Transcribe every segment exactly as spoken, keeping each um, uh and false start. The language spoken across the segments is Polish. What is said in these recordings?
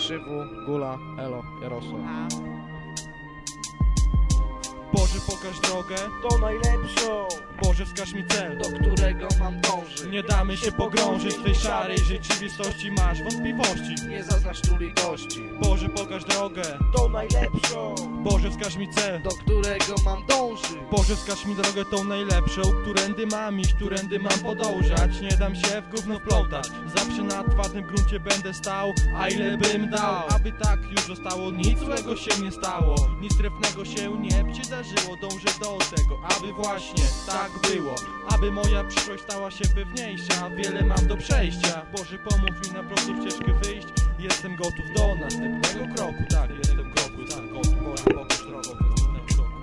Krzywu, Gula, Elo, Jarosław. Boże, pokaż drogę, to najlepszą. Boże, wskaż mi cel, do którego mam dążyć. Nie damy się pogrążyć w tej szarej rzeczywistości. Masz wątpliwości, nie zaznasz tu litości. Boże, pokaż drogę, to najlepszą. Boże, wskaż mi cel, do którego mam dążyć. Boże, wskaż mi drogę tą najlepszą, którędy mam iść, którędy mam podążać. Nie dam się w gówno wplątać, zawsze na twardym gruncie będę stał. A ile bym dał, aby tak już zostało, nic złego się nie stało, nic trefnego się nie przydarzyło. Dążę do tego, aby właśnie tak było, aby moja przyszłość stała się pewniejsza. Wiele mam do przejścia, Boże, pomóż mi na prostą ścieżkę wyjść. Jestem gotów do następnego kroku, tak, jestem gotów, jestem gotów. Boże, pokaż drogę do następnego kroku.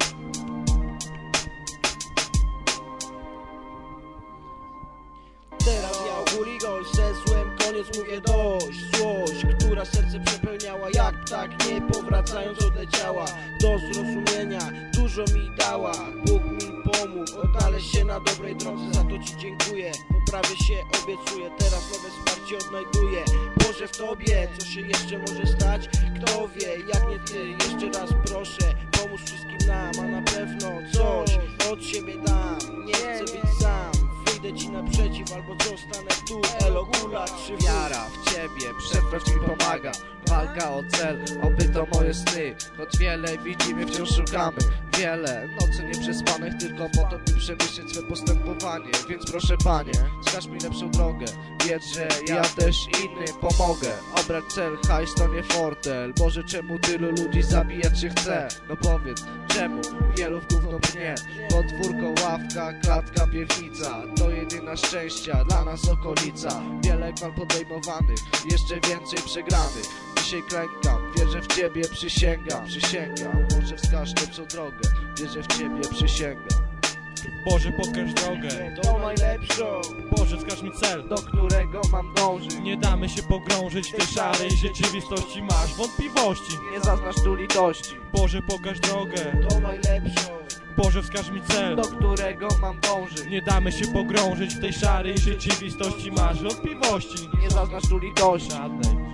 Teraz ja Huligol ze złem koniec, mówię dość. Złość, która serce przepełniała jak ptak, nie powracając odleciała. Do zrozumienia dużo mi dała, Bóg mi pomógł odnaleźć się na dobrej drodze. Za to Ci dziękuję, poprawię się, obiecuję. Teraz nowe wsparcie odnajduję, Boże, w Tobie. Co się jeszcze może stać? Kto wie, jak nie Ty. Jeszcze raz proszę, pomóż wszystkim nam, a na pewno coś od siebie dam. Nie chcę być sam, wyjdę Ci naprzeciw albo zostanę tu. Elo, Gula, Krzywu. Wiara w Ciebie, przetrwać mi pomaga. Walka o cel, oby to moje sny. Choć wiele widzimy, wciąż szukamy. Wiele nocy nieprzespanych tylko po to, by przemyśleć swe postępowanie. Więc proszę Panie, wskaż mi lepszą drogę. Wiedz, że ja też innym pomogę. Obrać cel, hajs to nie fortel. Boże, czemu tylu ludzi zabijać się chce? No powiedz, czemu wielu w gówno brnie? Podwórko, ławka, klatka, piwnica, to jedyna szczęścia dla nas okolica. Wiele gwal podejmowanych, jeszcze więcej przegranych. Dzisiaj klękam, wierzę w Ciebie, przysięgam, przysięgam. Boże, wskaż lepszą drogę, wierzę w Ciebie, przysięgam. Boże, pokaż drogę, to najlepszą. Boże, wskaż mi cel, do którego mam dążyć. nie damy się pogrążyć w tej szarej rzeczywistości. Masz wątpliwości, nie zaznasz tu litości. Boże, pokaż drogę, to najlepszą. Boże, wskaż mi cel, do którego mam dążyć. nie damy się pogrążyć w tej szarej rzeczywistości. Masz wątpliwości, nie zaznasz tu litości. żadnej.